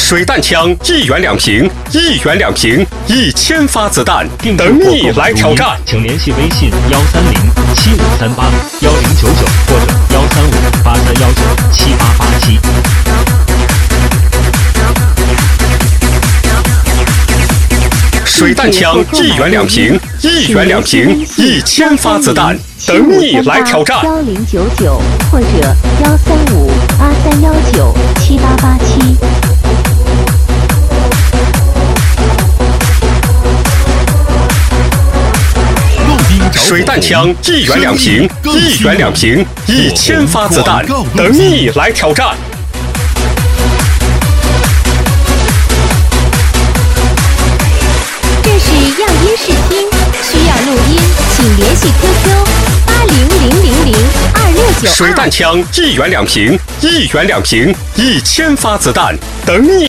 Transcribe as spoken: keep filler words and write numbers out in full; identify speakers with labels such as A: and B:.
A: 水弹枪一元两瓶，一元两瓶，一千发子弹，等你来挑战。
B: 请联系微信幺三零七五三八幺零九九或者幺三五八三幺九七八八七。
A: 水弹枪一元两瓶，一元两瓶，一千发子弹，等你来挑战。
C: 幺零九九或者幺三五八三幺九七八八七。
A: 水弹枪一元两瓶，一元两瓶，一千发子弹，等你来挑战。
C: 这是样音试听，需要录音，请联系 Q Q 八零零零零二六九二。
A: 水弹枪一元两瓶，一元两瓶，一千发子弹，等你。